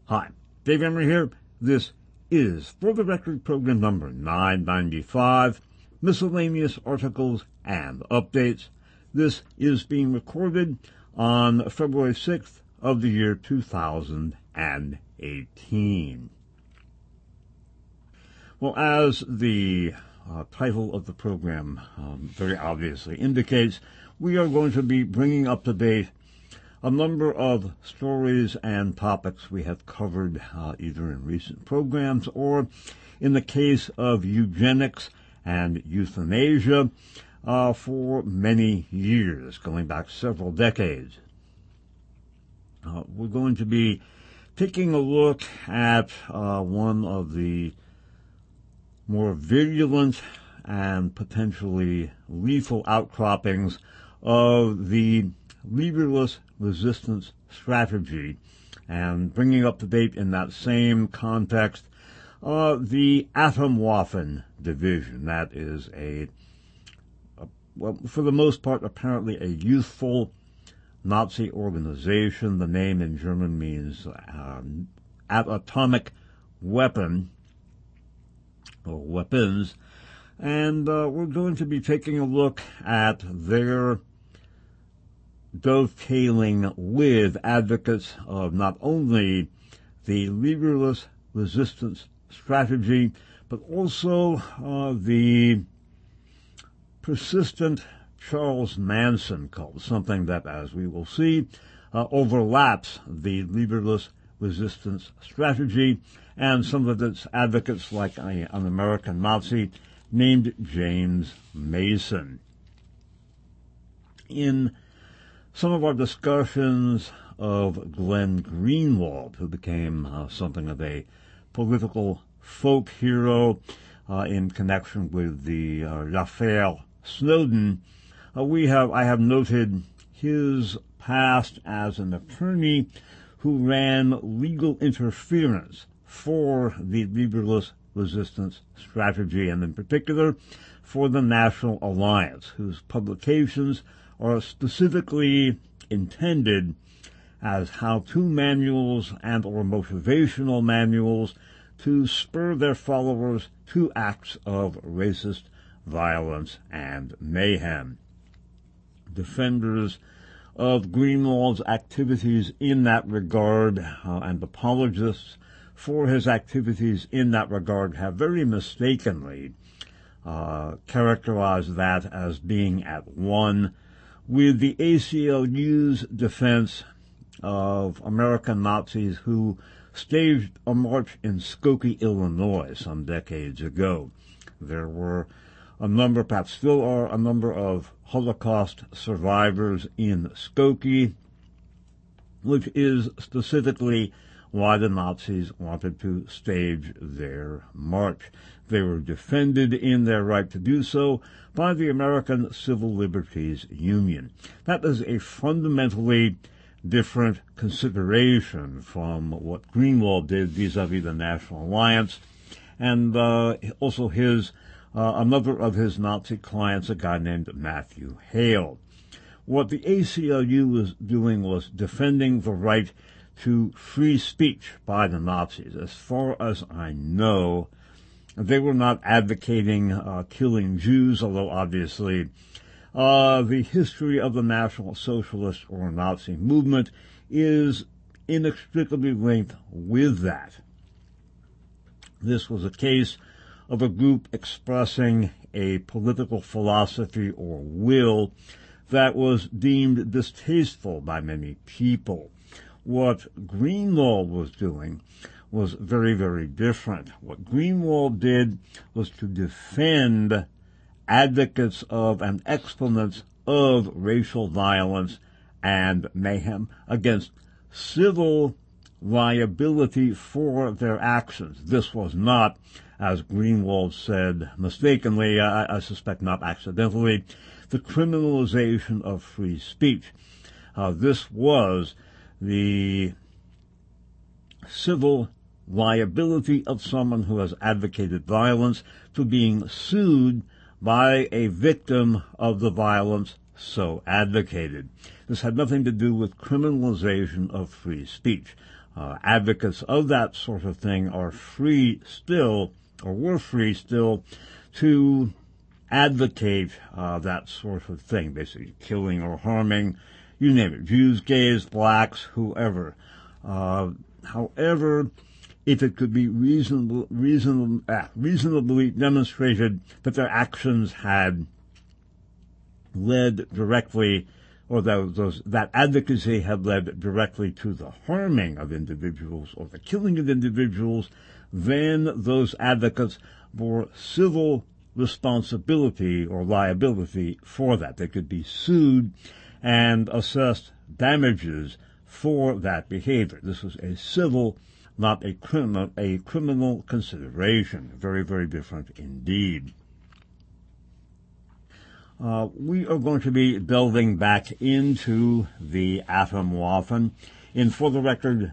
Hi, Dave Emery here. This is For the Record program number 995, Miscellaneous Articles and Updates. This is being recorded on February 6th of the year 2018. Well, as the title of the program very obviously indicates, we are going to be bringing up to date a number of stories and topics we have covered either in recent programs or in the case of eugenics and euthanasia for many years, going back several decades. We're going to be taking a look at one of the more virulent and potentially lethal outcroppings of the leaderless resistance strategy, and bringing up to date in that same context the Atomwaffen division. That is well, for the most part, apparently a youthful Nazi organization. The name in German means atomic weapon or weapons, and we're going to be taking a look at their dovetailing with advocates of not only the leaderless resistance strategy, but also the persistent Charles Manson cult, something that, as we will see, overlaps the leaderless resistance strategy and some of its advocates, like an American Nazi named James Mason. In some of our discussions of Glenn Greenwald, who became something of a political folk hero in connection with the l'affaire Snowden, I have noted his past as an attorney who ran legal interference for the leaderless resistance strategy, and in particular for the National Alliance, whose publications are specifically intended as how-to manuals and or motivational manuals to spur their followers to acts of racist violence and mayhem. Defenders of Greenwald's activities in that regard and apologists for his activities in that regard have very mistakenly characterized that as being at one with the ACLU's defense of American Nazis who staged a march in Skokie, Illinois, some decades ago. There were a number, perhaps still are, a number of Holocaust survivors in Skokie, which is specifically why the Nazis wanted to stage their march. They were defended in their right to do so by the American Civil Liberties Union. That is a fundamentally different consideration from what Greenwald did vis-a-vis the National Alliance, and also another of his Nazi clients, a guy named Matthew Hale. What the ACLU was doing was defending the right to free speech by the Nazis. As far as I know, they were not advocating killing Jews, although obviously the history of the National Socialist or Nazi movement is inextricably linked with that. This was a case of a group expressing a political philosophy or will that was deemed distasteful by many people. What Greenwald was doing was very, very different. What Greenwald did was to defend advocates of and exponents of racial violence and mayhem against civil liability for their actions. This was not, as Greenwald said mistakenly, I suspect not accidentally, the criminalization of free speech. This was the civil liability of someone who has advocated violence to being sued by a victim of the violence so advocated. This had nothing to do with criminalization of free speech. Advocates of that sort of thing are free still, or were free still, to advocate that sort of thing, basically killing or harming, you name it, Jews, gays, blacks, whoever. However, if it could be reasonably demonstrated that their actions had led directly, or that advocacy had led directly to the harming of individuals or the killing of individuals, then those advocates bore civil responsibility or liability for that. They could be sued and assessed damages for that behavior. This was a civil, not a criminal consideration. Very, very different indeed. We are going to be delving back into the Atomwaffen in, for the record,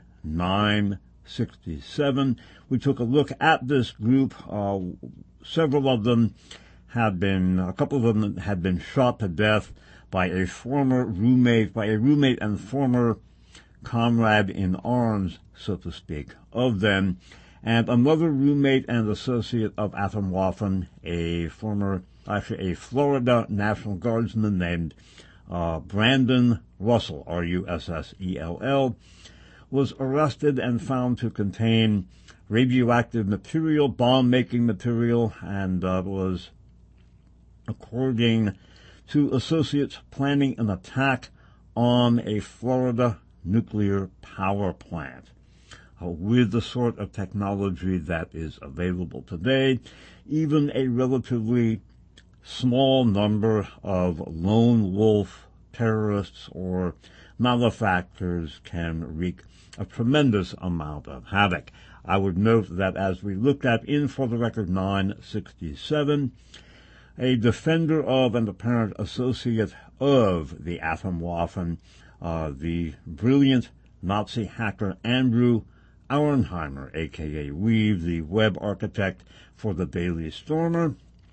967. We took a look at this group. Several of them a couple of them had been shot to death by a roommate and former comrade in arms, so to speak, of them, and another roommate and associate of Atomwaffen, a Florida National Guardsman named Brandon Russell, Russell, was arrested and found to contain radioactive material, bomb-making material, and was, according to associates, planning an attack on a Florida nuclear power plant. With the sort of technology that is available today, even a relatively small number of lone wolf terrorists or malefactors can wreak a tremendous amount of havoc. I would note that as we looked at in, for the record, 967, a defender of and apparent associate of the Atomwaffen, the brilliant Nazi hacker Andrew Auernheimer, a.k.a. Weave, the web architect for the Daily Stormer,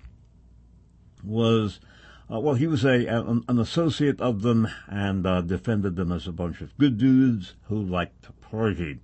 was, he was an associate of them and defended them as a bunch of good dudes who liked to party.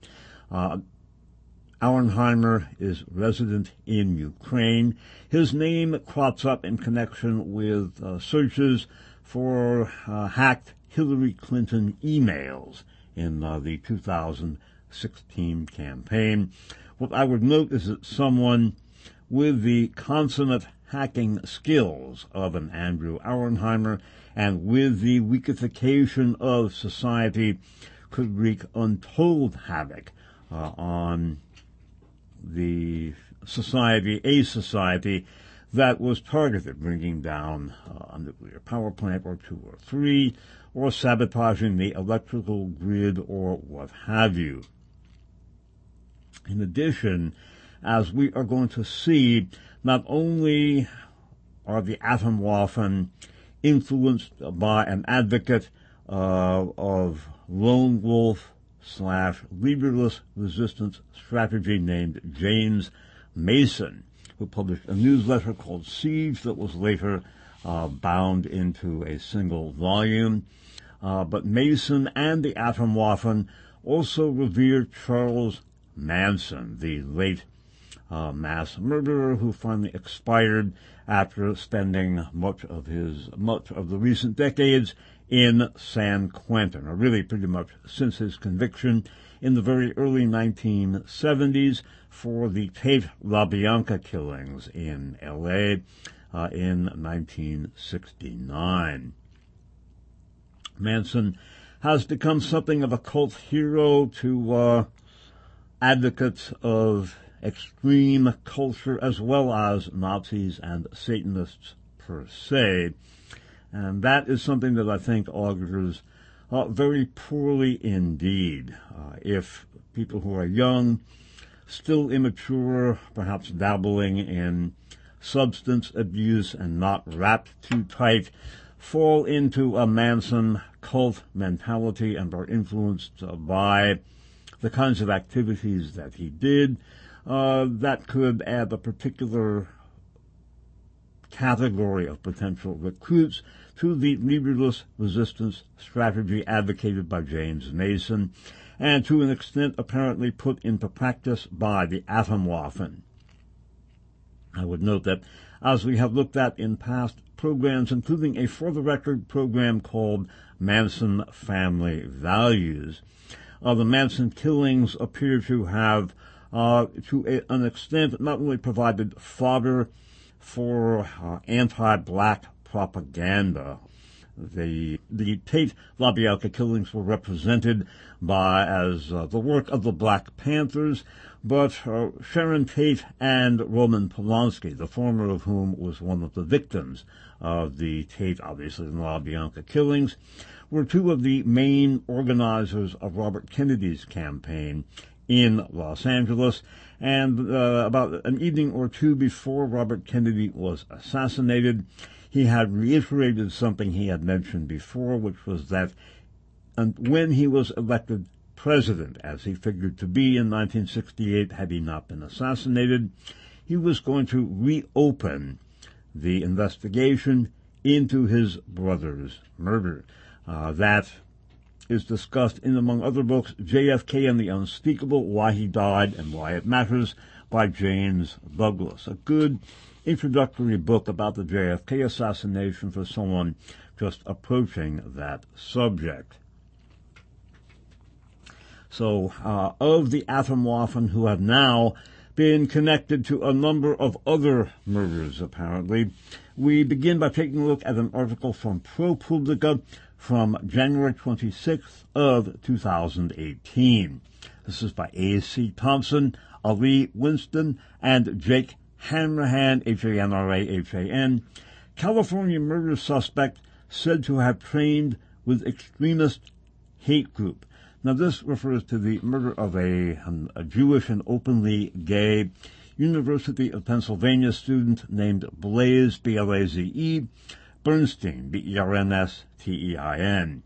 Auernheimer is resident in Ukraine. His name crops up in connection with searches for hacked Hillary Clinton emails in the 2016 campaign. What I would note is that someone with the consummate hacking skills of an Andrew Auernheimer and with the weakification of society could wreak untold havoc on the society, a society that was targeted, bringing down a nuclear power plant or two or three, or sabotaging the electrical grid or what have you. In addition, as we are going to see, not only are the Atomwaffen influenced by an advocate of lone wolf / leaderless resistance strategy named James Mason, who published a newsletter called Siege that was later bound into a single volume. But Mason and the Atomwaffen also revered Charles Manson, the late mass murderer who finally expired after spending much of the recent decades in San Quentin, or really pretty much since his conviction in the very early 1970s for the Tate LaBianca killings in L.A. In 1969. Manson has become something of a cult hero to advocates of extreme culture as well as Nazis and Satanists per se. And that is something that I think augurs very poorly indeed. If people who are young, still immature, perhaps dabbling in substance abuse and not wrapped too tight, fall into a Manson cult mentality and are influenced by the kinds of activities that he did, that could add a particular category of potential recruits to the leaderless resistance strategy advocated by James Mason, and to an extent apparently put into practice by the Atomwaffen. I would note that, as we have looked at in past programs, including a for-the-record program called Manson Family Values, the Manson killings appear to have, to an extent, not only provided fodder for anti-black propaganda. The Tate LaBianca killings were represented as the work of the Black Panthers, but Sharon Tate and Roman Polanski, the former of whom was one of the victims of the Tate, obviously, and LaBianca killings, were two of the main organizers of Robert Kennedy's campaign in Los Angeles. And about an evening or two before Robert Kennedy was assassinated, he had reiterated something he had mentioned before, which was that when he was elected president, as he figured to be in 1968 had he not been assassinated, he was going to reopen the investigation into his brother's murder. That is discussed in, among other books, JFK and the Unspeakable, Why He Died and Why It Matters, by James Douglas. A good introductory book about the JFK assassination for someone just approaching that subject. So, of the Atomwaffen, who have now been connected to a number of other murders, apparently, we begin by taking a look at an article from ProPublica from January 26th of 2018. This is by A.C. Thompson, Ali Winston, and Jake Hanrahan, Hanrahan. California murder suspect said to have trained with extremist hate group. Now, this refers to the murder of a Jewish and openly gay University of Pennsylvania student named Blaze, B-L-A-Z-E, Bernstein, B-E-R-N-S-T-E-I-N.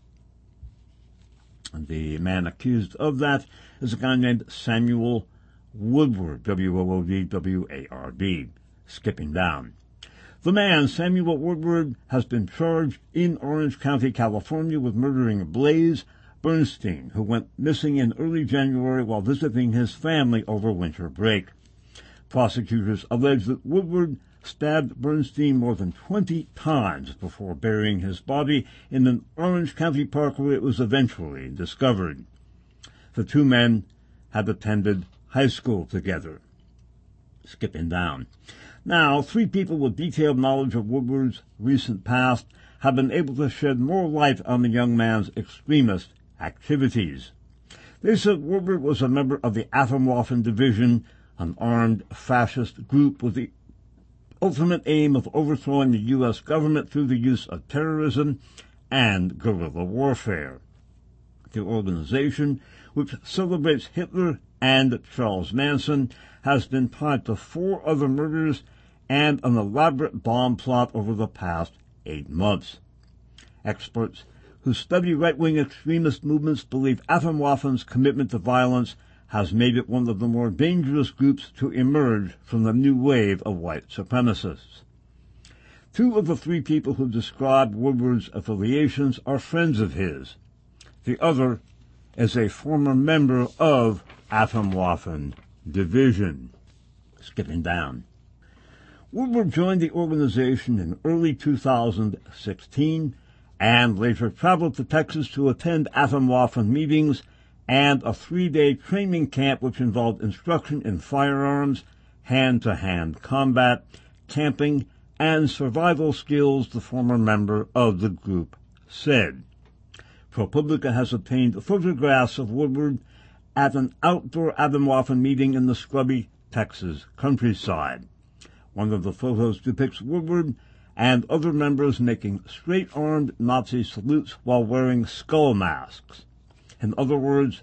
And the man accused of that is a guy named Samuel Woodward, W-O-O-D-W-A-R-D. Skipping down. The man, Samuel Woodward, has been charged in Orange County, California, with murdering Blaze Bernstein, who went missing in early January while visiting his family over winter break. Prosecutors allege that Woodward stabbed Bernstein more than 20 times before burying his body in an Orange County park where it was eventually discovered. The two men had attended high school together. Skipping down. Now, 3 people with detailed knowledge of Woodward's recent past have been able to shed more light on the young man's extremist activities. They said Woodward was a member of the Atomwaffen Division, an armed fascist group with the ultimate aim of overthrowing the U.S. government through the use of terrorism and guerrilla warfare. The organization, which celebrates Hitler and Charles Manson, has been tied to 4 other murders and an elaborate bomb plot over the past 8 months. Experts who study right-wing extremist movements believe Atomwaffen's commitment to violence has made it one of the more dangerous groups to emerge from the new wave of white supremacists. 2 of the 3 people who describe Woodward's affiliations are friends of his. The other is a former member of Atomwaffen Division. Skipping down. Woodward joined the organization in early 2016 and later traveled to Texas to attend Atomwaffen meetings and a 3-day training camp which involved instruction in firearms, hand-to-hand combat, camping, and survival skills, the former member of the group said. ProPublica has obtained photographs of Woodward at an outdoor Atomwaffen meeting in the scrubby Texas countryside. One of the photos depicts Woodward and other members making straight-armed Nazi salutes while wearing skull masks. In other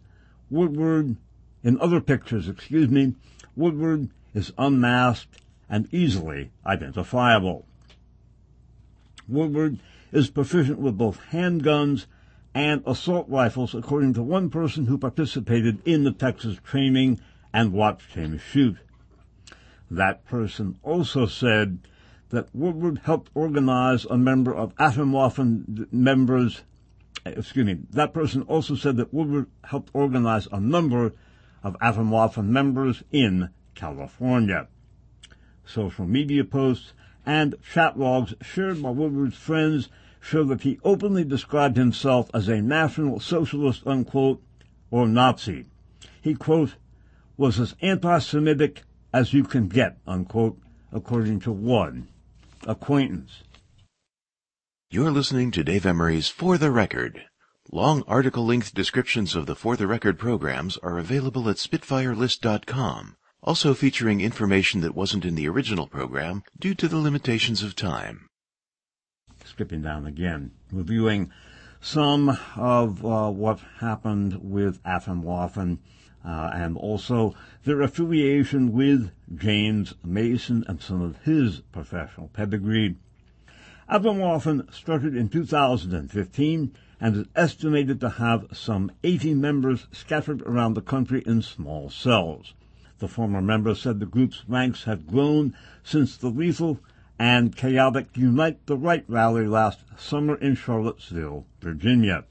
pictures, Woodward is unmasked and easily identifiable. Woodward is proficient with both handguns and assault rifles, according to one person who participated in the Texas training and watched him shoot. That person also said that Woodward helped organize a number of Atomwaffen members That person also said that Woodward helped organize a number of Atomwaffen members in California. Social media posts and chat logs shared by Woodward's friends show that he openly described himself as a National Socialist, unquote, or Nazi. He, quote, was as anti-Semitic as you can get, unquote, according to one acquaintance. You're listening to Dave Emery's For the Record. Long article-length descriptions of the For the Record programs are available at SpitfireList.com, also featuring information that wasn't in the original program due to the limitations of time. Skipping down again, reviewing some of what happened with Atomwaffen and also their affiliation with James Mason and some of his professional pedigree. Atomwaffen started in 2015 and is estimated to have some 80 members scattered around the country in small cells. The former members said the group's ranks had grown since the lethal and chaotic Unite the Right rally last summer in Charlottesville, Virginia.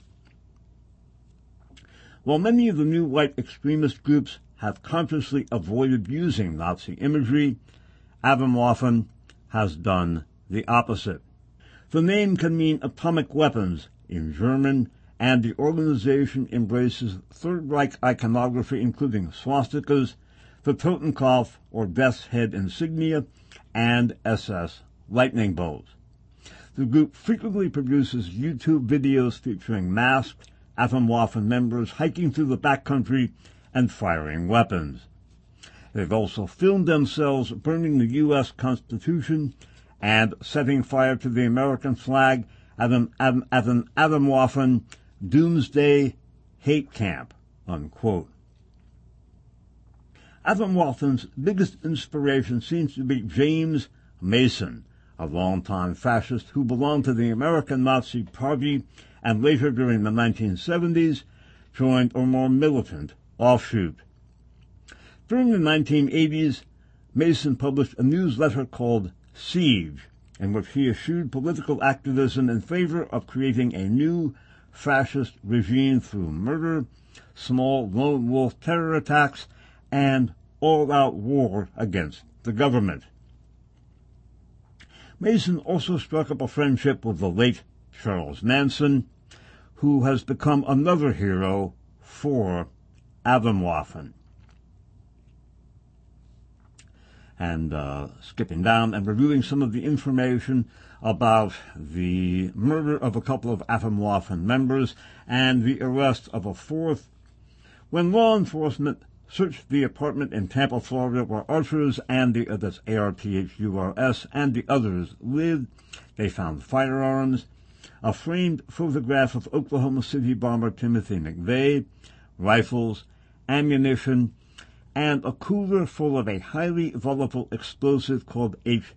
While many of the new white extremist groups have consciously avoided using Nazi imagery, Atomwaffen has done the opposite. The name can mean atomic weapons in German, and the organization embraces Third Reich iconography, including swastikas, the Totenkopf or Death's Head insignia, and SS lightning bolts. The group frequently produces YouTube videos featuring masked Atomwaffen members hiking through the backcountry and firing weapons. They've also filmed themselves burning the U.S. Constitution and setting fire to the American flag at an Atomwaffen doomsday hate camp, unquote. Atomwaffen's biggest inspiration seems to be James Mason, a longtime fascist who belonged to the American Nazi Party and later during the 1970s joined a more militant offshoot. During the 1980s, Mason published a newsletter called Siege, in which he eschewed political activism in favor of creating a new fascist regime through murder, small lone wolf terror attacks, and all-out war against the government. Mason also struck up a friendship with the late Charles Manson, who has become another hero for Atomwaffen. And skipping down and reviewing some of the information about the murder of a couple of Atomwaffen members and the arrest of a fourth. When law enforcement searched the apartment in Tampa, Florida, where Archers and that's ARTHURS and the others lived, they found firearms, a framed photograph of Oklahoma City bomber Timothy McVeigh, rifles, ammunition, and a cooler full of a highly volatile explosive called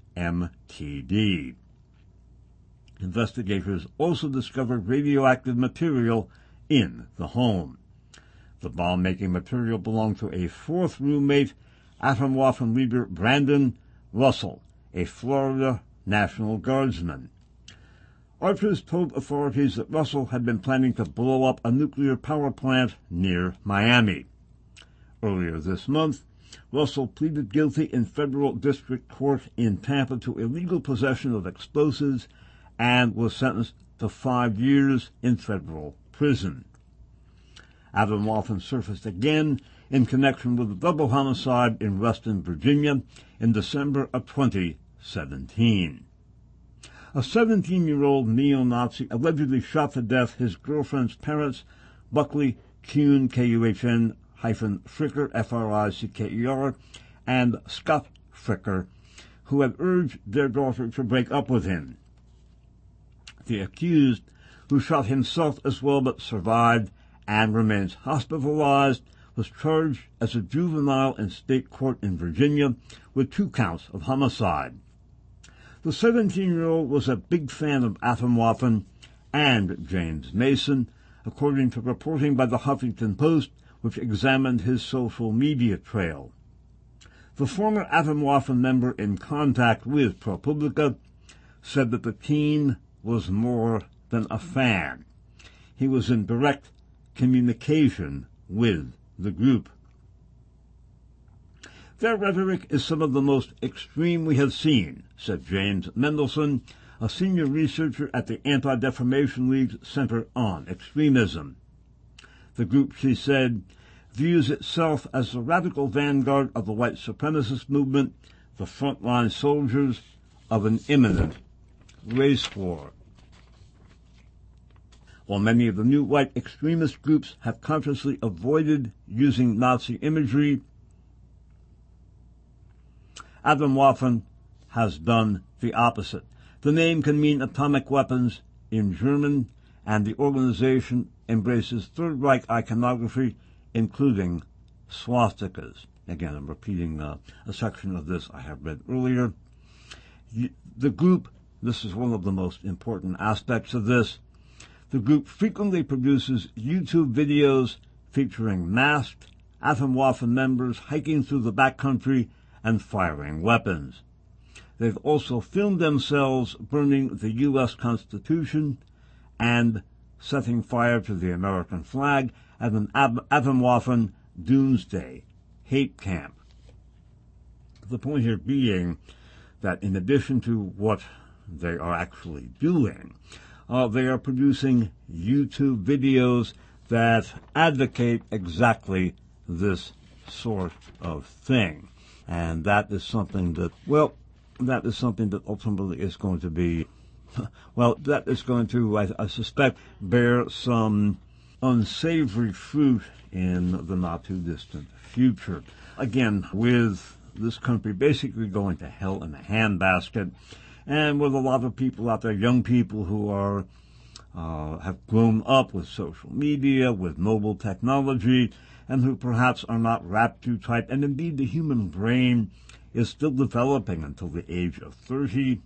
HMTD. Investigators also discovered radioactive material in the home. The bomb-making material belonged to a fourth roommate, Atomwaffen leader Brandon Russell, a Florida National Guardsman. Archers told authorities that Russell had been planning to blow up a nuclear power plant near Miami. Earlier this month, Russell pleaded guilty in federal district court in Tampa to illegal possession of explosives and was sentenced to 5 years in federal prison. Atomwaffen surfaced again in connection with a double homicide in Reston, Virginia, in December of 2017. A 17-year-old neo-Nazi allegedly shot to death his girlfriend's parents, Buckley Kuhn, Kuhn, Fricker, Fricker, and Scott Fricker, who had urged their daughter to break up with him. The accused, who shot himself as well but survived and remains hospitalized, was charged as a juvenile in state court in Virginia with 2 counts of homicide. The 17-year-old was a big fan of Atomwaffen and James Mason, according to reporting by the Huffington Post, which examined his social media trail. The former Atomwaffen member in contact with ProPublica said that the teen was more than a fan. he was in direct communication with the group. Their rhetoric is some of the most extreme we have seen, said James Mendelson, a senior researcher at the Anti-Defamation League's Center on Extremism. The group, she said, views itself as the radical vanguard of the white supremacist movement, the frontline soldiers of an imminent race war. While many of the new white extremist groups have consciously avoided using Nazi imagery, Atomwaffen has done the opposite. The name can mean atomic weapons in German, and the organization embraces Third Reich iconography, including swastikas. Again, I'm repeating a section of this I have read earlier. The group, this is one of the most important aspects of this, the group frequently produces YouTube videos featuring masked Atomwaffen members hiking through the backcountry and firing weapons. They've also filmed themselves burning the U.S. Constitution and setting fire to the American flag at an Atomwaffen doomsday hate camp. The point here being that in addition to what they are actually doing, they are producing YouTube videos that advocate exactly this sort of thing. And that is something that, ultimately is going to be, that is going to, I suspect, bear some unsavory fruit in the not-too-distant future. Again, with this country basically going to hell in a handbasket, and with a lot of people out there, young people who are have grown up with social media, with mobile technology, and who perhaps are not wrapped too tight. And indeed, the human brain is still developing until the age of 30.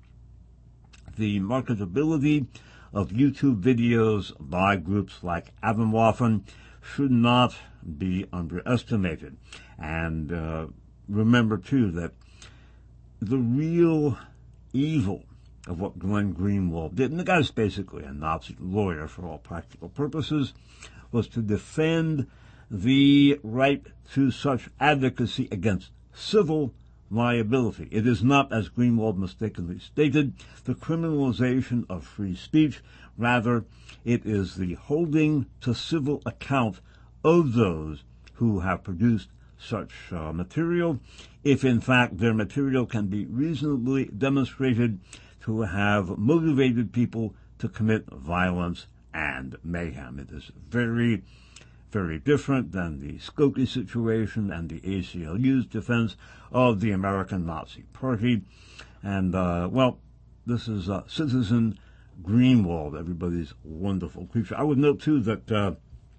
The marketability of YouTube videos by groups like Atomwaffen should not be underestimated. And remember, too, that the real evil of what Glenn Greenwald did, and the guy's basically a Nazi lawyer for all practical purposes, was to defend the right to such advocacy against civil liability. It is not, as Greenwald mistakenly stated, the criminalization of free speech. Rather, it is the holding to civil account of those who have produced such material, if in fact their material can be reasonably demonstrated to have motivated people to commit violence and mayhem. It is very, very different than the Skokie situation and the ACLU's defense of the American Nazi Party. And, this is Citizen Greenwald, everybody's wonderful creature. I would note, too, that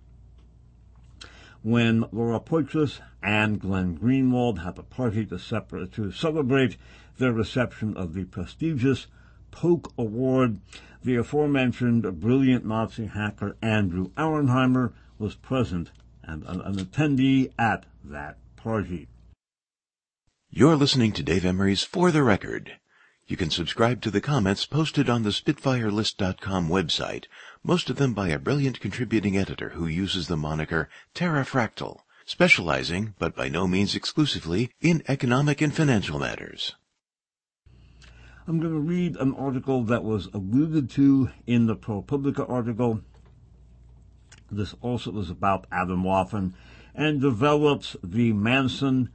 when Laura Poitras and Glenn Greenwald had a party to celebrate their reception of the prestigious Polk Award, the aforementioned brilliant Nazi hacker Andrew Auernheimer was present and an attendee at that party. You're listening to Dave Emery's For the Record. You can subscribe to the comments posted on the SpitfireList.com website, most of them by a brilliant contributing editor who uses the moniker Terrafractal, specializing, but by no means exclusively, in economic and financial matters. I'm going to read an article that was alluded to in the ProPublica article. This also was about Atomwaffen and develops the Manson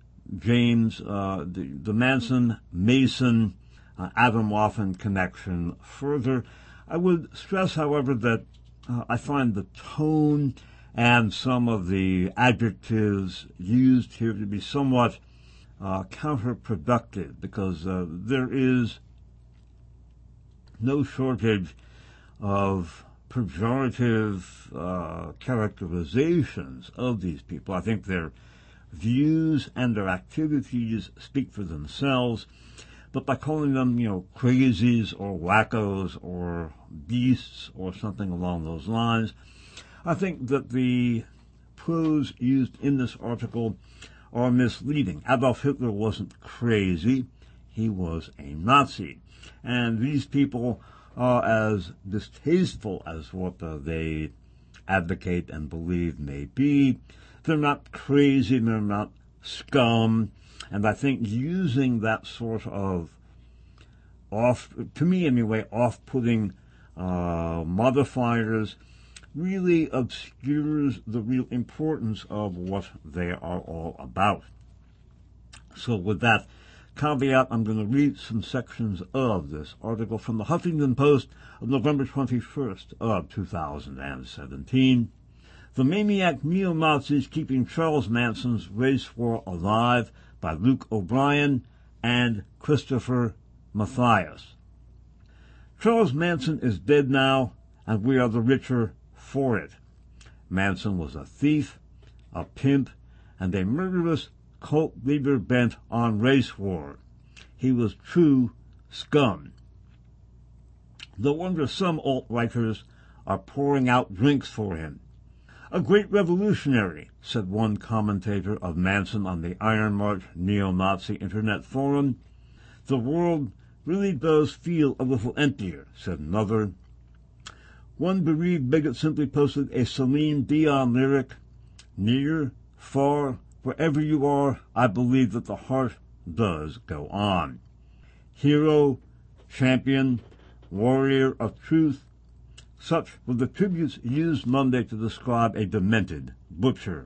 Manson Atomwaffen connection further. I would stress, however, that I find the tone and some of the adjectives used here to be somewhat counterproductive, because there is no shortage of pejorative characterizations of these people. I think their views and their activities speak for themselves, but by calling them, crazies or wackos or beasts or something along those lines, I think that the prose used in this article are misleading. Adolf Hitler wasn't crazy. He was a Nazi. And these people as distasteful as what they advocate and believe may be. They're not crazy, they're not scum, and I think using that sort of to me anyway, off-putting modifiers really obscures the real importance of what they are all about. So with that caveat, I'm going to read some sections of this article from the Huffington Post of November 21st of 2017. The Maniac Neo-Nazis Keeping Charles Manson's Race War Alive by Luke O'Brien and Christopher Mathias. Charles Manson is dead now, and we are the richer for it. Manson was a thief, a pimp, and a murderous cult leader bent on race war. He was true scum. No wonder some alt-righters are pouring out drinks for him. A great revolutionary, said one commentator of Manson on the Iron March neo-Nazi internet forum. The world really does feel a little emptier, said another. One bereaved bigot simply posted a Celine Dion lyric, near, far, wherever you are, I believe that the heart does go on. Hero, champion, warrior of truth, such were the tributes used Monday to describe a demented butcher.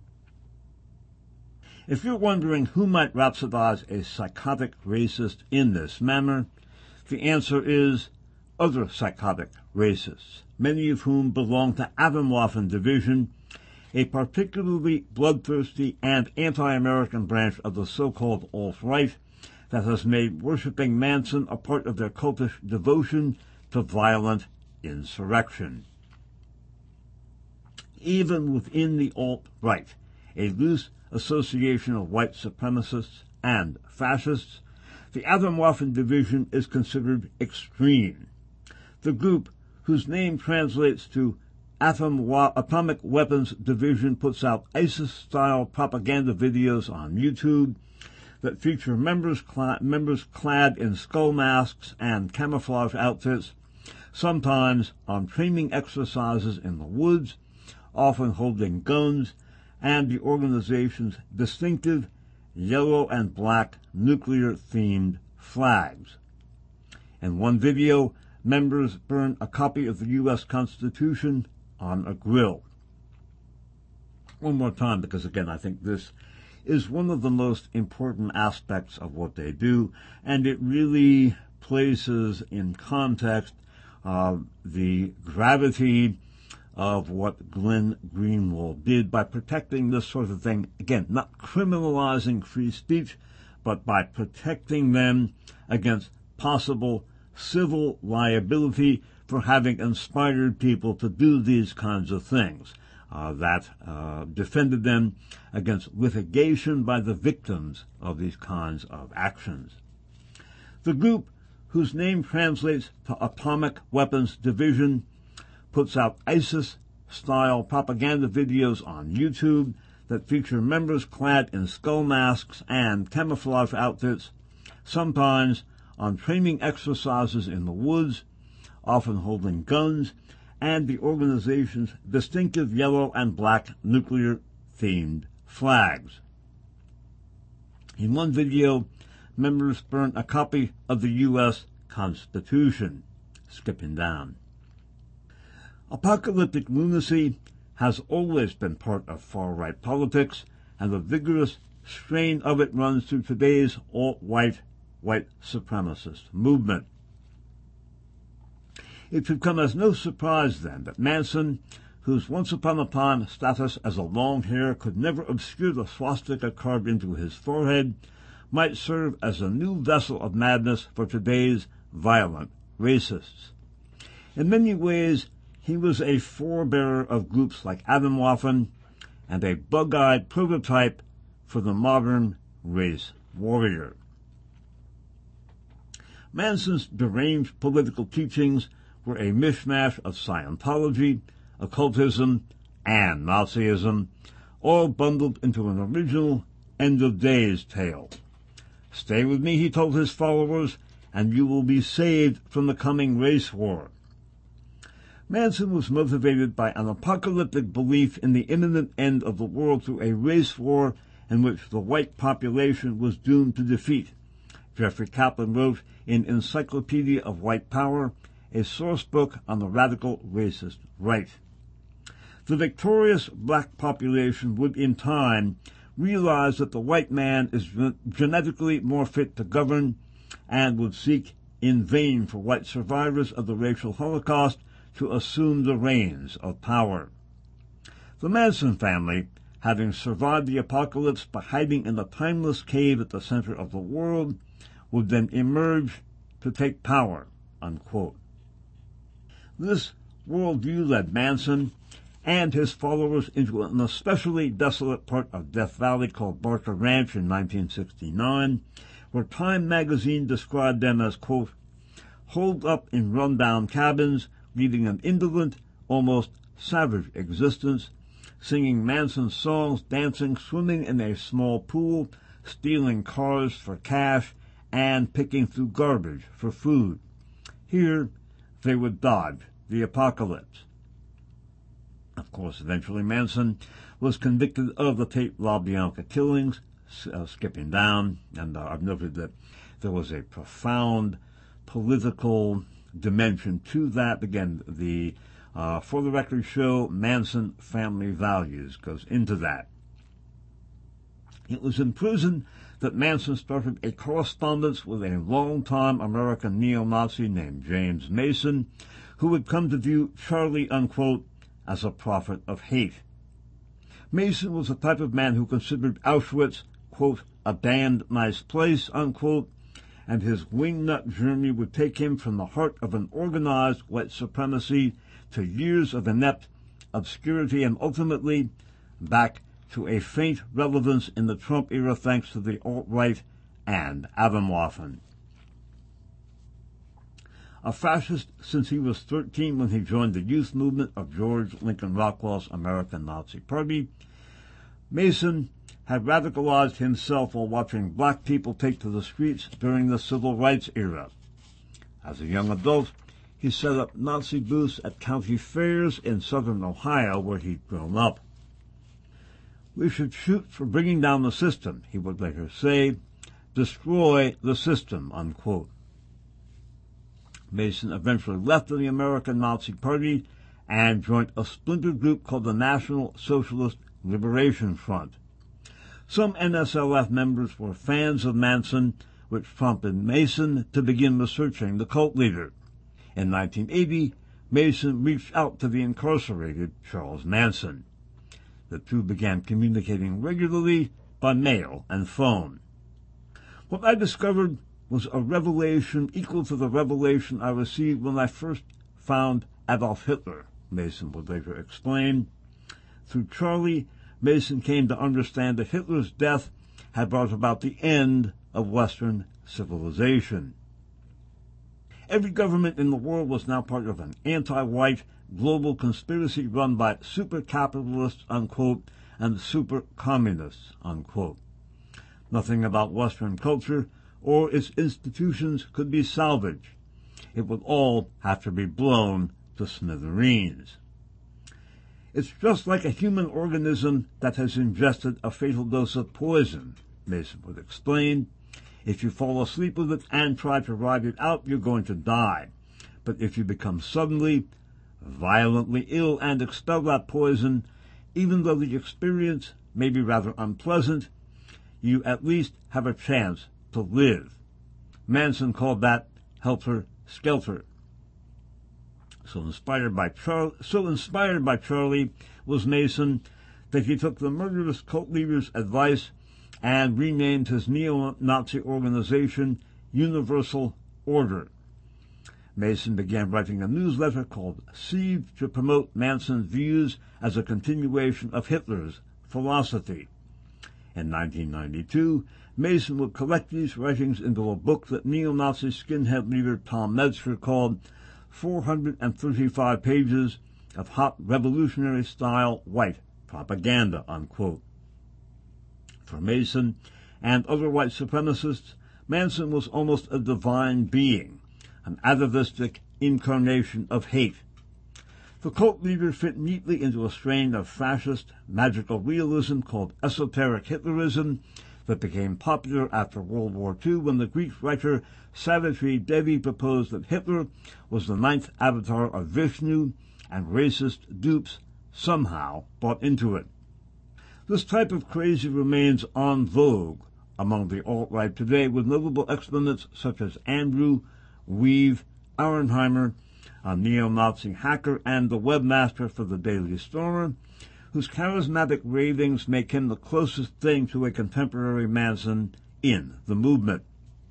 If you're wondering who might rhapsodize a psychotic racist in this manner, the answer is other psychotic racists, many of whom belong to Atomwaffen Division, a particularly bloodthirsty and anti-American branch of the so-called alt-right that has made worshipping Manson a part of their cultish devotion to violent insurrection. Even within the alt-right, a loose association of white supremacists and fascists, the Atomwaffen Division is considered extreme. The group, whose name translates to Atomic Weapons Division, puts out ISIS-style propaganda videos on YouTube that feature members clad in skull masks and camouflage outfits, sometimes on training exercises in the woods, often holding guns, and the organization's distinctive yellow and black nuclear-themed flags. In one video, members burn a copy of the U.S. Constitution on a grill. One more time, because again, I think this is one of the most important aspects of what they do, and it really places in context the gravity of what Glenn Greenwald did by protecting this sort of thing, again, not criminalizing free speech, but by protecting them against possible civil liability for having inspired people to do these kinds of things. That defended them against litigation by the victims of these kinds of actions. The group, whose name translates to Atomic Weapons Division, puts out ISIS-style propaganda videos on YouTube that feature members clad in skull masks and camouflage outfits, sometimes on training exercises in the woods, often holding guns, and the organization's distinctive yellow and black nuclear-themed flags. In one video, members burn a copy of the U.S. Constitution. Skipping down. Apocalyptic lunacy has always been part of far-right politics, and the vigorous strain of it runs through today's alt-right white supremacist movement. It should come as no surprise, then, that Manson, whose once-upon-a-time status as a long hair could never obscure the swastika carved into his forehead, might serve as a new vessel of madness for today's violent racists. In many ways, he was a forebearer of groups like Atomwaffen and a bug-eyed prototype for the modern race warrior. Manson's deranged political teachings were a mishmash of Scientology, occultism, and Nazism, all bundled into an original end-of-days tale. Stay with me, he told his followers, and you will be saved from the coming race war. Manson was motivated by an apocalyptic belief in the imminent end of the world through a race war in which the white population was doomed to defeat. Jeffrey Kaplan wrote in Encyclopedia of White Power, a source book on the radical racist right. The victorious black population would in time realize that the white man is genetically more fit to govern and would seek in vain for white survivors of the racial Holocaust to assume the reins of power. The Manson family, having survived the apocalypse by hiding in a timeless cave at the center of the world, would then emerge to take power, unquote. This worldview led Manson and his followers into an especially desolate part of Death Valley called Barker Ranch in 1969, where Time magazine described them as, quote, holed up in rundown cabins, leading an indolent, almost savage existence, singing Manson's songs, dancing, swimming in a small pool, stealing cars for cash, and picking through garbage for food. Here, they would dodge the apocalypse. Of course, eventually Manson was convicted of the Tate LaBianca killings, skipping down, and I've noted that there was a profound political dimension to that. Again, the For the Record show, Manson Family Values, goes into that. It was in prison that Manson started a correspondence with a longtime American neo-Nazi named James Mason, who would come to view Charlie, unquote, as a prophet of hate. Mason was the type of man who considered Auschwitz, quote, a damned nice place, unquote, and his wingnut journey would take him from the heart of an organized white supremacy to years of inept obscurity and ultimately back to a faint relevance in the Trump era thanks to the alt-right and Atomwaffen. A fascist since he was 13 when he joined the youth movement of George Lincoln Rockwell's American Nazi Party, Mason had radicalized himself while watching black people take to the streets during the civil rights era. As a young adult, he set up Nazi booths at county fairs in southern Ohio where he'd grown up. We should shoot for bringing down the system, he would later say, destroy the system, unquote. Mason eventually left the American Nazi Party and joined a splinter group called the National Socialist Liberation Front. Some NSLF members were fans of Manson, which prompted Mason to begin researching the cult leader. In 1980, Mason reached out to the incarcerated Charles Manson. The two began communicating regularly by mail and phone. What I discovered was a revelation equal to the revelation I received when I first found Adolf Hitler, Mason would later explain. Through Charlie, Mason came to understand that Hitler's death had brought about the end of Western civilization. Every government in the world was now part of an anti-white global conspiracy run by super-capitalists, unquote, and super-communists, unquote. Nothing about Western culture or its institutions could be salvaged. It would all have to be blown to smithereens. It's just like a human organism that has ingested a fatal dose of poison, Mason would explain. If you fall asleep with it and try to ride it out, you're going to die. But if you become suddenly, violently ill and expel that poison, even though the experience may be rather unpleasant, you at least have a chance to live. Manson called that helter-skelter. So inspired by Charlie was Mason that he took the murderous cult leader's advice and renamed his neo-Nazi organization Universal Order. Mason began writing a newsletter called Siege to promote Manson's views as a continuation of Hitler's philosophy. In 1992, Mason would collect these writings into a book that neo-Nazi skinhead leader Tom Metzger called 435 pages of hot revolutionary-style white propaganda, unquote. For Mason and other white supremacists, Manson was almost a divine being, an atavistic incarnation of hate. The cult leader fit neatly into a strain of fascist magical realism called esoteric Hitlerism that became popular after World War II when the Greek writer Savitri Devi proposed that Hitler was the ninth avatar of Vishnu, and racist dupes somehow bought into it. This type of crazy remains en vogue among the alt-right today, with notable exponents such as Andrew Weave Auernheimer, a neo-Nazi hacker and the webmaster for the Daily Stormer, whose charismatic ravings make him the closest thing to a contemporary Manson in the movement.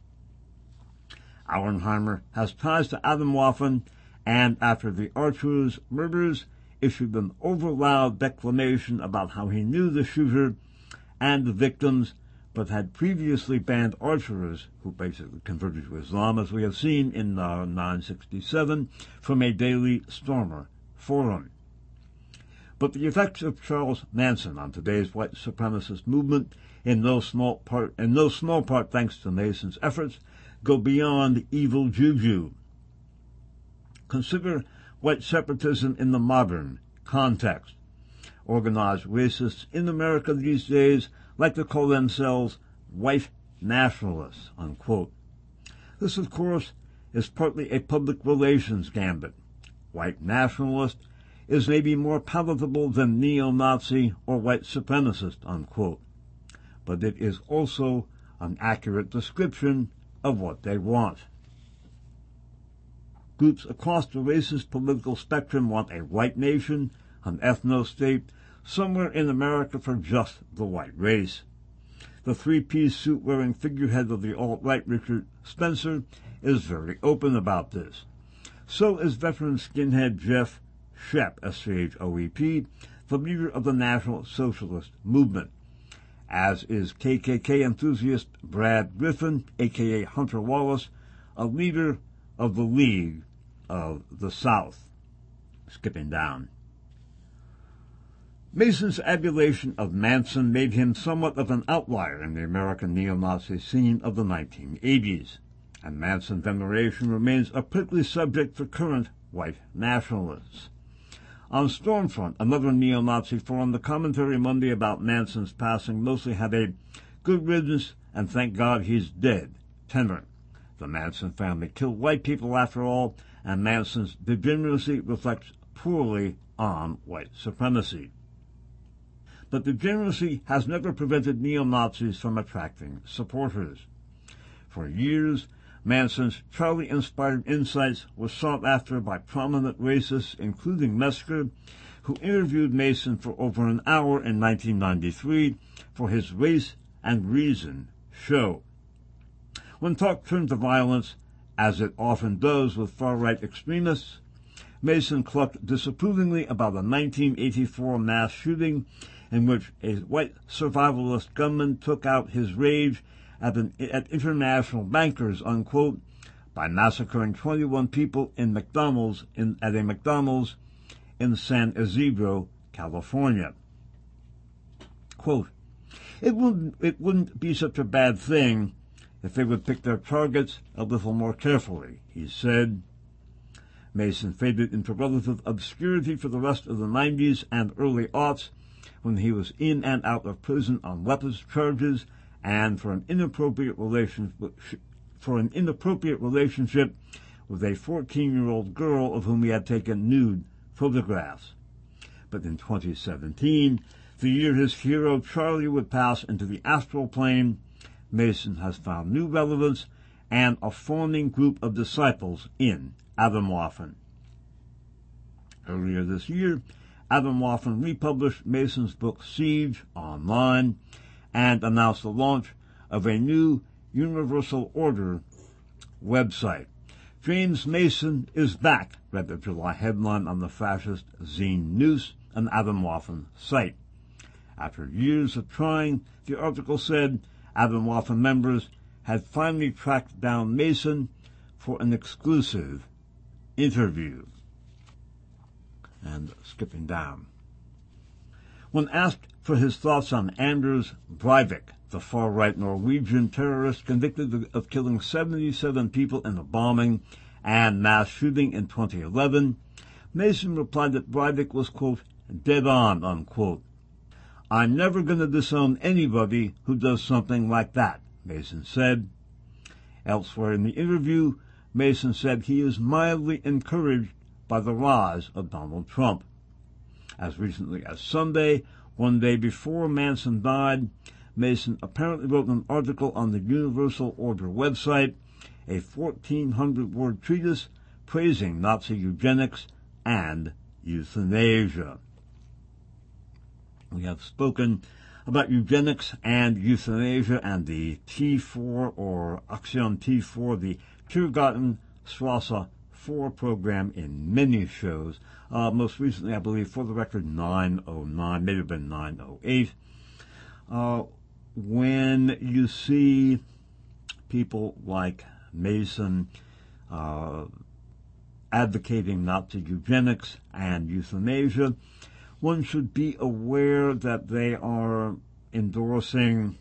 Auernheimer has ties to Atomwaffen, and after the Archers murders, issued an overloud declamation about how he knew the shooter and the victims, but had previously banned Archers, who basically converted to Islam, as we have seen in 967, from a Daily Stormer forum. But the effects of Charles Manson on today's white supremacist movement, in no small part thanks to Mason's efforts, go beyond evil juju. Consider white separatism in the modern context. Organized racists in America these days like to call themselves white nationalists, unquote. This, of course, is partly a public relations gambit. White nationalist is maybe more palatable than neo-Nazi or white supremacist, unquote. But it is also an accurate description of what they want. Groups across the racist political spectrum want a white nation, an ethno-state, somewhere in America for just the white race. The three-piece suit-wearing figurehead of the alt-right, Richard Spencer, is very open about this. So is veteran skinhead Jeff Shep, SCHOEP, the leader of the National Socialist Movement, as is KKK enthusiast Brad Griffin, a.k.a. Hunter Wallace, a leader of the League of the South. Skipping down. Mason's adulation of Manson made him somewhat of an outlier in the American neo-Nazi scene of the 1980s, and Manson veneration remains a prickly subject for current white nationalists. On Stormfront, another neo-Nazi forum, the commentary Monday about Manson's passing mostly had a good riddance and thank God he's dead tenor. The Manson family killed white people after all, and Manson's degeneracy reflects poorly on white supremacy. But degeneracy has never prevented neo-Nazis from attracting supporters. For years, Manson's Charlie-inspired insights were sought after by prominent racists, including Mesker, who interviewed Mason for over an hour in 1993 for his Race and Reason show. When talk turned to violence, as it often does with far-right extremists, Mason clucked disapprovingly about a 1984 mass shooting in which a white survivalist gunman took out his rage at international bankers, unquote, by massacring 21 people at a McDonald's in San Isidro, California. Quote, it wouldn't be such a bad thing if they would pick their targets a little more carefully, he said. Mason faded into relative obscurity for the rest of the 90s and early aughts, when he was in and out of prison on weapons charges and for an inappropriate relationship with a 14-year-old girl of whom he had taken nude photographs. But in 2017, the year his hero Charlie would pass into the astral plane, Mason has found new relevance and a forming group of disciples in Atomwaffen. Earlier this year, Atomwaffen republished Mason's book Siege online and announced the launch of a new Universal Order website. James Mason is back, read the July headline on the fascist zine News, an Atomwaffen site. After years of trying, the article said Atomwaffen members had finally tracked down Mason for an exclusive interview. And skipping down. When asked for his thoughts on Anders Breivik, the far-right Norwegian terrorist convicted of killing 77 people in a bombing and mass shooting in 2011, Mason replied that Breivik was, quote, dead on, unquote. I'm never going to disown anybody who does something like that, Mason said. Elsewhere in the interview, Mason said he is mildly encouraged by the rise of Donald Trump. As recently as Sunday, one day before Manson died, Mason apparently wrote an article on the Universal Order website, a 1,400-word treatise praising Nazi eugenics and euthanasia. We have spoken about eugenics and euthanasia and the T4 or Aktion T4, the Tiergartenstrasse 4 program in many shows. Most recently, I believe, For the Record 909, maybe been 908. When you see people like Mason advocating Nazi eugenics and euthanasia, one should be aware that they are endorsing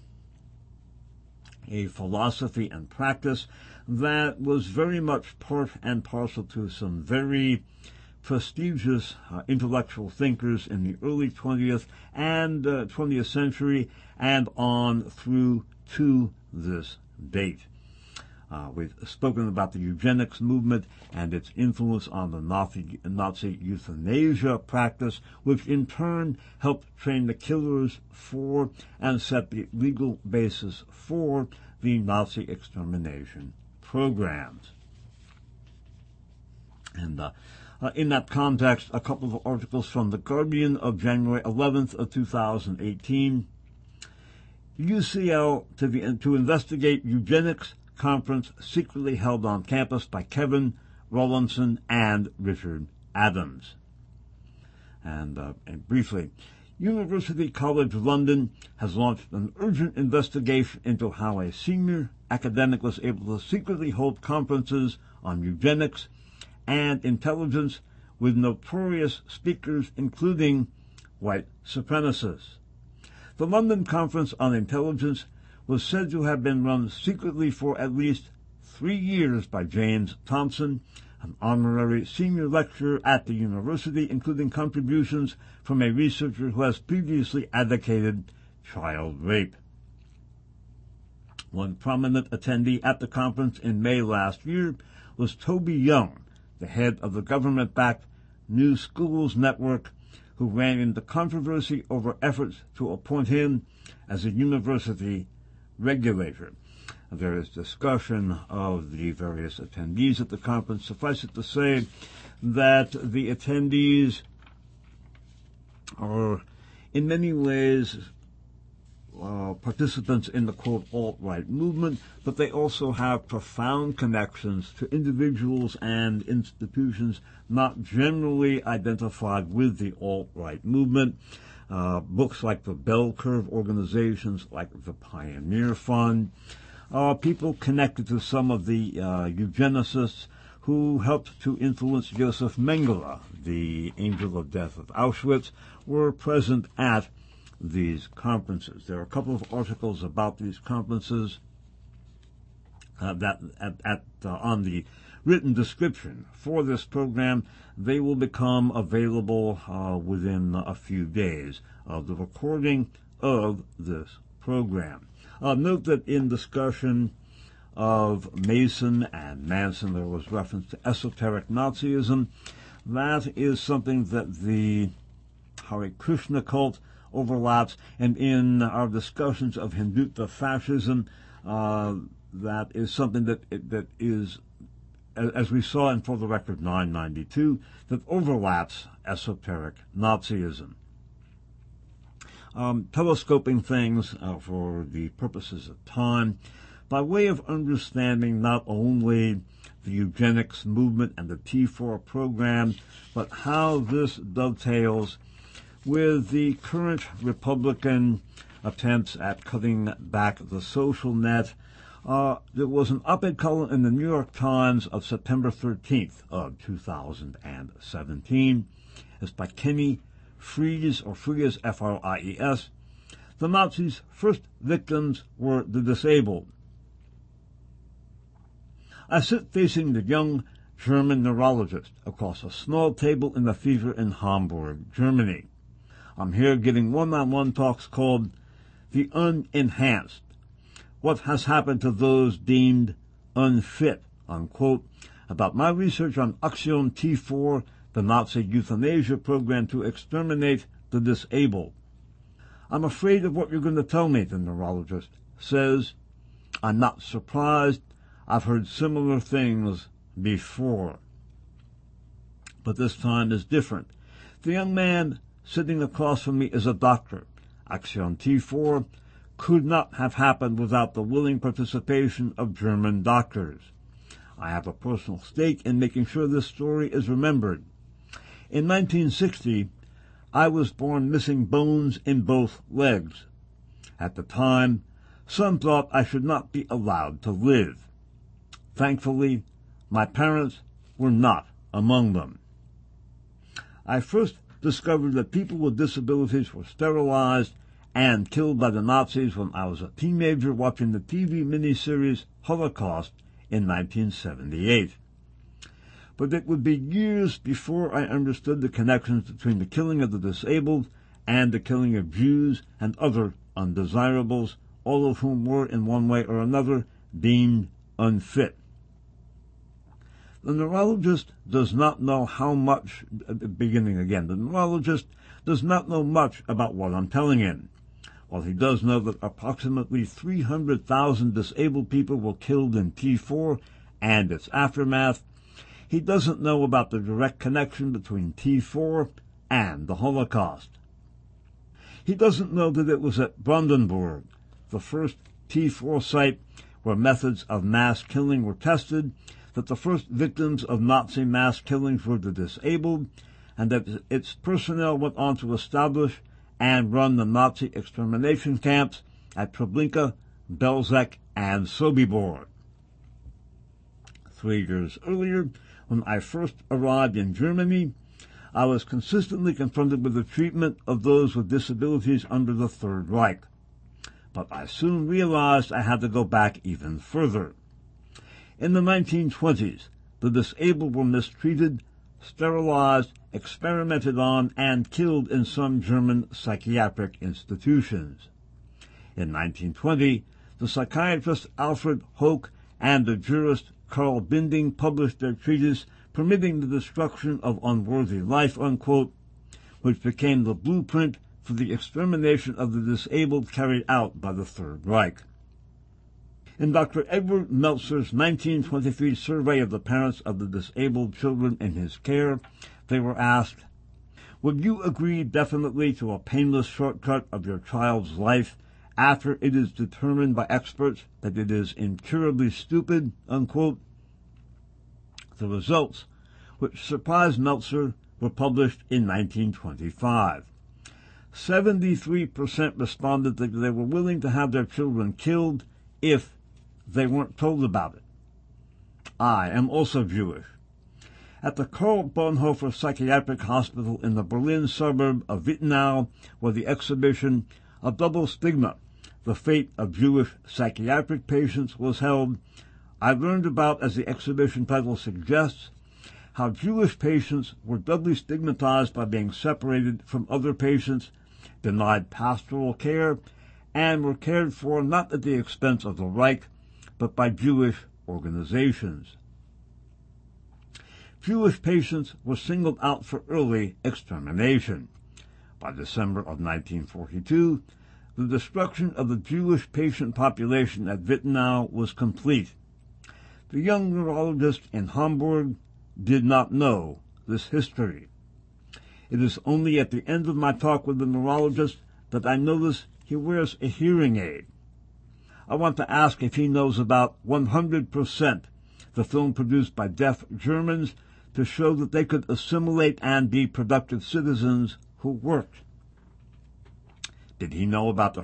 a philosophy and practice that was very much part and parcel to some very prestigious intellectual thinkers in the early 20th and 20th century and on through to this date. We've spoken about the eugenics movement and its influence on the Nazi euthanasia practice, which in turn helped train the killers for and set the legal basis for the Nazi extermination programs. And in that context, a couple of articles from The Guardian of January 11th of 2018. UCL to investigate eugenics conference secretly held on campus by Kevin Rawlinson and Richard Adams. And briefly, University College London has launched an urgent investigation into how a senior academic was able to secretly hold conferences on eugenics and intelligence with notorious speakers, including white supremacists. The London Conference on Intelligence was said to have been run secretly for at least 3 years by James Thompson, an honorary senior lecturer at the university, including contributions from a researcher who has previously advocated child rape. One prominent attendee at the conference in May last year was Toby Young, the head of the government-backed New Schools Network, who ran into controversy over efforts to appoint him as a university regulator. There is discussion of the various attendees at the conference. Suffice it to say that the attendees are in many ways participants in the, quote, alt-right movement, but they also have profound connections to individuals and institutions not generally identified with the alt-right movement. Books like the Bell Curve organizations, like the Pioneer Fund, people connected to some of the eugenicists who helped to influence Josef Mengele, the angel of death of Auschwitz, were present at these conferences. There are a couple of articles about these conferences on the written description for this program. They will become available within a few days of the recording of this program. Note that in discussion of Mason and Manson, there was reference to esoteric Nazism. That is something that the Hare Krishna cult overlaps, and in our discussions of Hindutva fascism, that is something that is, as we saw in For the Record 992, that overlaps esoteric Nazism. Telescoping things for the purposes of time, by way of understanding not only the eugenics movement and the T4 program, but how this dovetails with the current Republican attempts at cutting back the social net. There was an op-ed column in the New York Times of September 13th of 2017. It's by Kenny Fries, or Fries, F-R-I-E-S. The Nazis' first victims were the disabled. I sit facing the young German neurologist across a small table in the theater in Hamburg, Germany. I'm here giving one-on-one talks called The Unenhanced, What Has Happened to Those Deemed Unfit, unquote, about my research on Aktion T4, the Nazi euthanasia program to exterminate the disabled. I'm afraid of what you're going to tell me, the neurologist says. I'm not surprised. I've heard similar things before. But this time is different. The young man sitting across from me is a doctor. Aktion T4 could not have happened without the willing participation of German doctors. I have a personal stake in making sure this story is remembered. In 1960, I was born missing bones in both legs. At the time, some thought I should not be allowed to live. Thankfully, my parents were not among them. I first discovered that people with disabilities were sterilized and killed by the Nazis when I was a teenager watching the TV miniseries Holocaust in 1978. But it would be years before I understood the connections between the killing of the disabled and the killing of Jews and other undesirables, all of whom were in one way or another deemed unfit. The neurologist does not know how much, the neurologist does not know much about what I'm telling him. While he does know that approximately 300,000 disabled people were killed in T4 and its aftermath, he doesn't know about the direct connection between T4 and the Holocaust. He doesn't know that it was at Brandenburg, the first T4 site where methods of mass killing were tested, that the first victims of Nazi mass killings were the disabled, and that its personnel went on to establish and run the Nazi extermination camps at Treblinka, Belzec, and Sobibor. 3 years earlier, when I first arrived in Germany, I was consistently confronted with the treatment of those with disabilities under the Third Reich. But I soon realized I had to go back even further. In the 1920s, the disabled were mistreated, sterilized, experimented on, and killed in some German psychiatric institutions. In 1920, the psychiatrist Alfred Hoch and the jurist Karl Binding published their treatise Permitting the Destruction of Unworthy Life, unquote, which became the blueprint for the extermination of the disabled carried out by the Third Reich. In Dr. Edward Meltzer's 1923 survey of the parents of the disabled children in his care, they were asked, "Would you agree definitely to a painless shortcut of your child's life after it is determined by experts that it is incurably stupid?" unquote. The results, which surprised Meltzer, were published in 1925. 73% responded that they were willing to have their children killed if they weren't told about it. I am also Jewish. At the Karl Bonhoeffer Psychiatric Hospital in the Berlin suburb of Wittenau, where the exhibition A Double Stigma, The Fate of Jewish Psychiatric Patients was held, I learned about, as the exhibition title suggests, how Jewish patients were doubly stigmatized by being separated from other patients, denied pastoral care, and were cared for not at the expense of the Reich, but by Jewish organizations. Jewish patients were singled out for early extermination. By December of 1942, the destruction of the Jewish patient population at Wittenau was complete. The young neurologist in Hamburg did not know this history. It is only at the end of my talk with the neurologist that I notice he wears a hearing aid. I want to ask if he knows about 100%, the film produced by deaf Germans to show that they could assimilate and be productive citizens who worked. Did he know the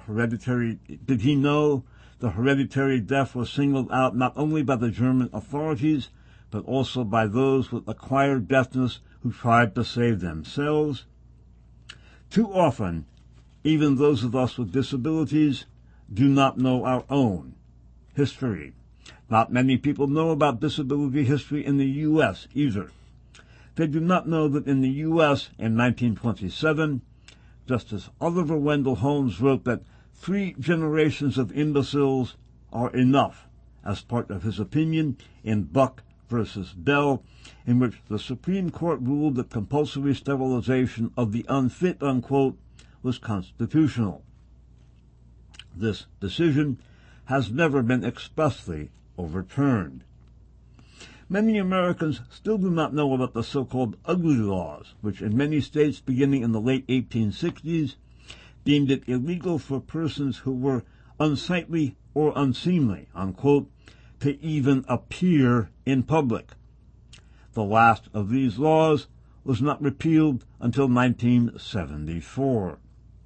hereditary deaf was singled out not only by the German authorities, but also by those with acquired deafness who tried to save themselves? Too often, even those of us with disabilities do not know our own history. Not many people know about disability history in the U.S. either. They do not know that in the U.S. in 1927, Justice Oliver Wendell Holmes wrote that 3 generations of imbeciles are enough, as part of his opinion in Buck versus Bell, in which the Supreme Court ruled that compulsory sterilization of the unfit, unquote, was constitutional. This decision has never been expressly overturned. Many Americans still do not know about the so-called ugly laws, which in many states beginning in the late 1860s deemed it illegal for persons who were unsightly or unseemly, unquote, to even appear in public. The last of these laws was not repealed until 1974.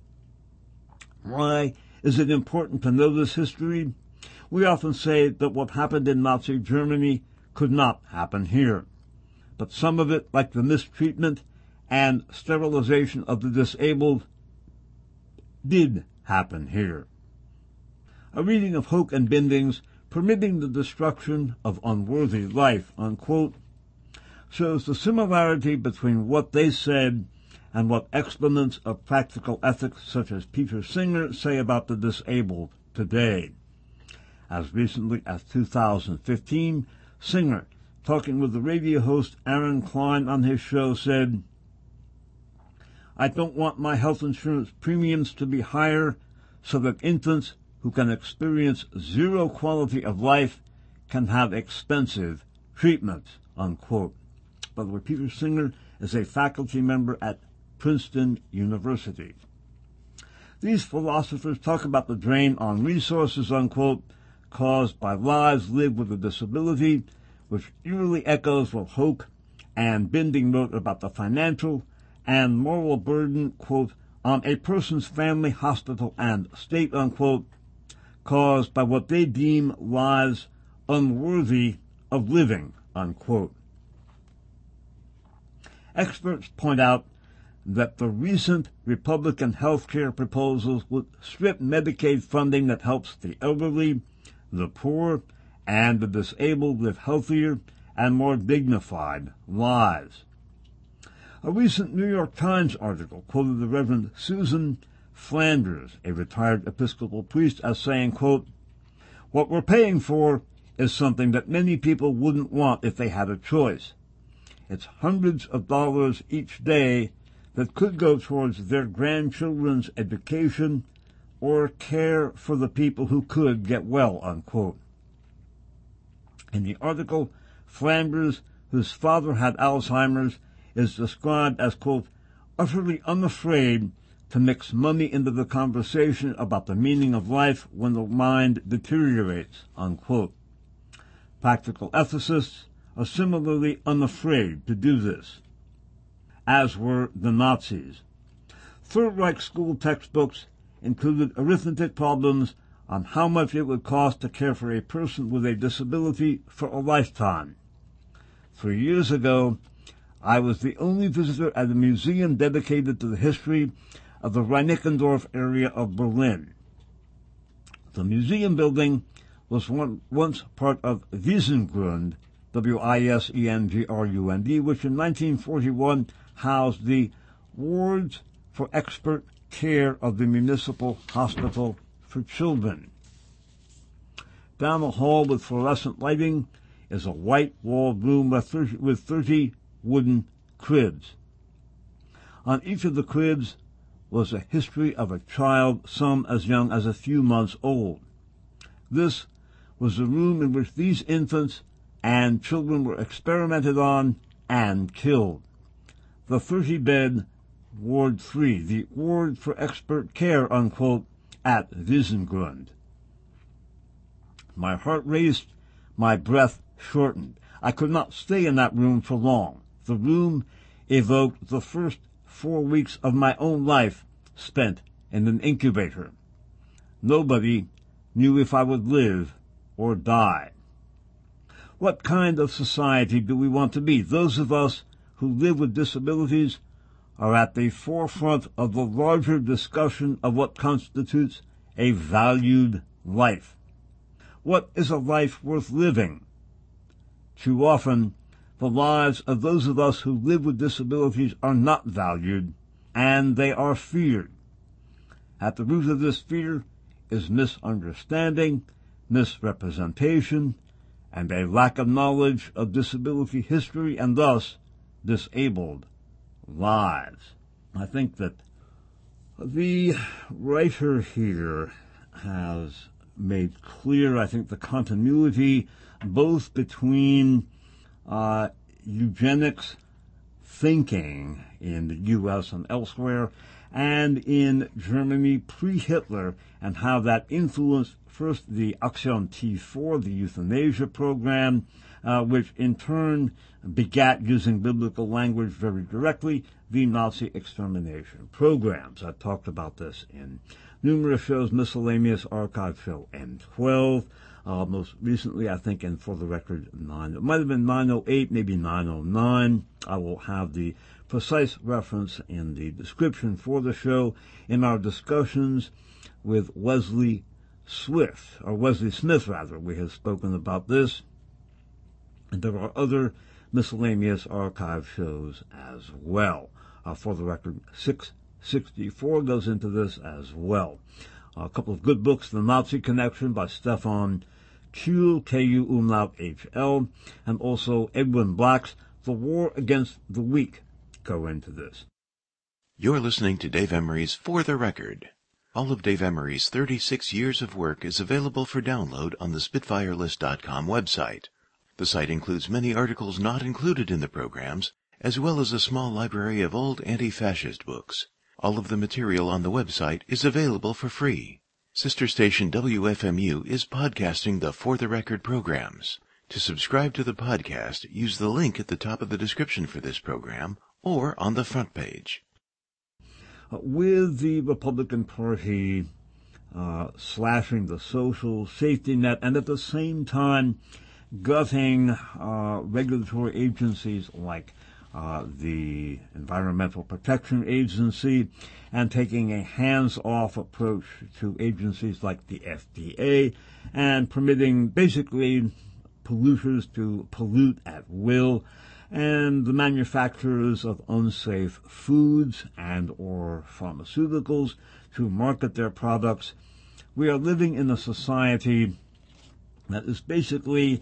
Why is it important to know this history? We often say that what happened in Nazi Germany could not happen here. But some of it, like the mistreatment and sterilization of the disabled, did happen here. A reading of Hoke and Binding's Permitting the Destruction of Unworthy Life, unquote, shows the similarity between what they said and what exponents of practical ethics such as Peter Singer say about the disabled today. As recently as 2015, Singer, talking with the radio host Aaron Klein on his show, said, "I don't want my health insurance premiums to be higher so that infants who can experience zero quality of life can have expensive treatments," unquote. By the way, Peter Singer is a faculty member at Princeton University. These philosophers talk about the drain on resources, unquote, caused by lives lived with a disability, which eerily echoes what Hoke and Binding wrote about the financial and moral burden, quote, on a person's family, hospital, and state, unquote, caused by what they deem lives unworthy of living, unquote. Experts point out that the recent Republican health care proposals would strip Medicaid funding that helps the elderly, the poor, and the disabled live healthier and more dignified lives. A recent New York Times article quoted the Reverend Susan Flanders, a retired Episcopal priest, as saying, quote, "What we're paying for is something that many people wouldn't want if they had a choice. It's hundreds of dollars each day that could go towards their grandchildren's education or care for the people who could get well," unquote. In the article, Flanders, whose father had Alzheimer's, is described as, quote, utterly unafraid to mix money into the conversation about the meaning of life when the mind deteriorates, unquote. Practical ethicists are similarly unafraid to do this, as were the Nazis. Third Reich school textbooks included arithmetic problems on how much it would cost to care for a person with a disability for a lifetime. 3 years ago, I was the only visitor at a museum dedicated to the history of the Reinickendorf area of Berlin. The museum building was once part of Wiesengrund, Wisengrund, which in 1941 housed the wards for expert care of the municipal hospital for children. Down the hall with fluorescent lighting is a white-walled room with 30 wooden cribs. On each of the cribs was a history of a child, some as young as a few months old. This was the room in which these infants and children were experimented on and killed. The 30-bed Ward 3, the ward for expert care, unquote, at Wiesengrund. My heart raced, my breath shortened. I could not stay in that room for long. The room evoked the first 4 weeks of my own life spent in an incubator. Nobody knew if I would live or die. What kind of society do we want to be? Those of us who live with disabilities are at the forefront of the larger discussion of what constitutes a valued life. What is a life worth living? Too often, the lives of those of us who live with disabilities are not valued, and they are feared. At the root of this fear is misunderstanding, misrepresentation, and a lack of knowledge of disability history and thus disabled lives. I think that the writer here has made clear, I think, the continuity both between eugenics thinking in the U.S. and elsewhere, and in Germany pre-Hitler, and how that influenced first the Aktion T4, the euthanasia program, which in turn begat, using biblical language very directly, the Nazi extermination programs. I've talked about this in numerous shows, Miscellaneous Archive Show M12, most recently, I think, and for the record, it might have been 908, maybe 909. I will have the precise reference in the description for the show in our discussions with Wesley Smith. We have spoken about this. And there are other Miscellaneous Archive shows as well. For the record, 664 goes into this as well. A couple of good books, The Nazi Connection by Stefan Kuehl, K-U-H-L, and also Edwin Black's The War Against the Weak go into this. You're listening to Dave Emery's For the Record. All of Dave Emery's 36 years of work is available for download on the SpitfireList.com website. The site includes many articles not included in the programs, as well as a small library of old anti-fascist books. All of the material on the website is available for free. Sister station WFMU is podcasting the For the Record programs. To subscribe to the podcast, use the link at the top of the description for this program or on the front page. With the Republican Party slashing the social safety net and at the same time gutting regulatory agencies like the Environmental Protection Agency and taking a hands-off approach to agencies like the FDA and permitting basically polluters to pollute at will, and the manufacturers of unsafe foods and or pharmaceuticals to market their products. We are living in a society that is basically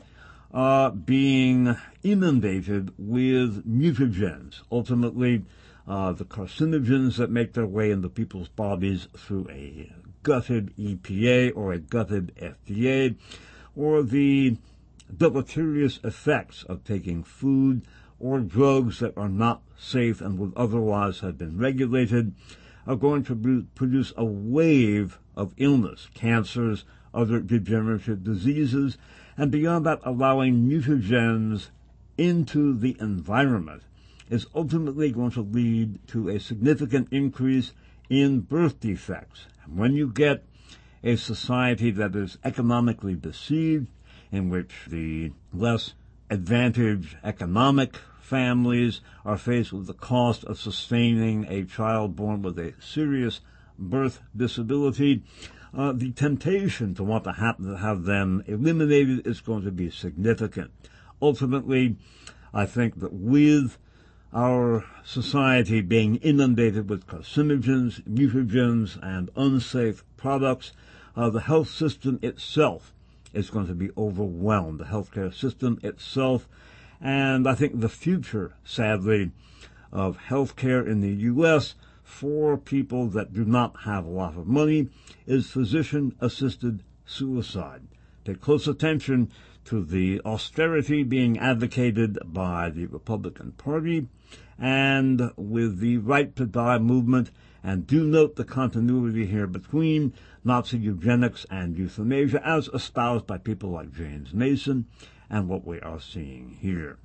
being inundated with mutagens, ultimately the carcinogens that make their way into people's bodies through a gutted EPA or a gutted FDA, or the deleterious effects of taking food or drugs that are not safe and would otherwise have been regulated, are going to produce a wave of illness, cancers, other degenerative diseases, and beyond that, allowing mutagens into the environment is ultimately going to lead to a significant increase in birth defects. And when you get a society that is economically deceived, in which the less advantaged economic families are faced with the cost of sustaining a child born with a serious birth disability, the temptation to want to have them eliminated is going to be significant. Ultimately, I think that with our society being inundated with carcinogens, mutagens, and unsafe products, the health system itself is going to be overwhelmed, the healthcare system itself. And I think the future, sadly, of healthcare in the U.S. for people that do not have a lot of money is physician-assisted suicide. Pay close attention to the austerity being advocated by the Republican Party and with the Right to Die movement, and do note the continuity here between Nazi eugenics and euthanasia as espoused by people like James Mason and what we are seeing here.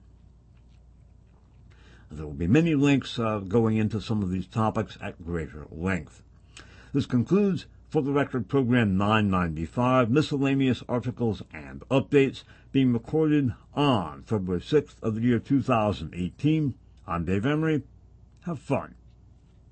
There will be many links going into some of these topics at greater length. This concludes For the Record Program 995, Miscellaneous Articles and Updates, being recorded on February 6th of the year 2018. I'm Dave Emery. Have fun.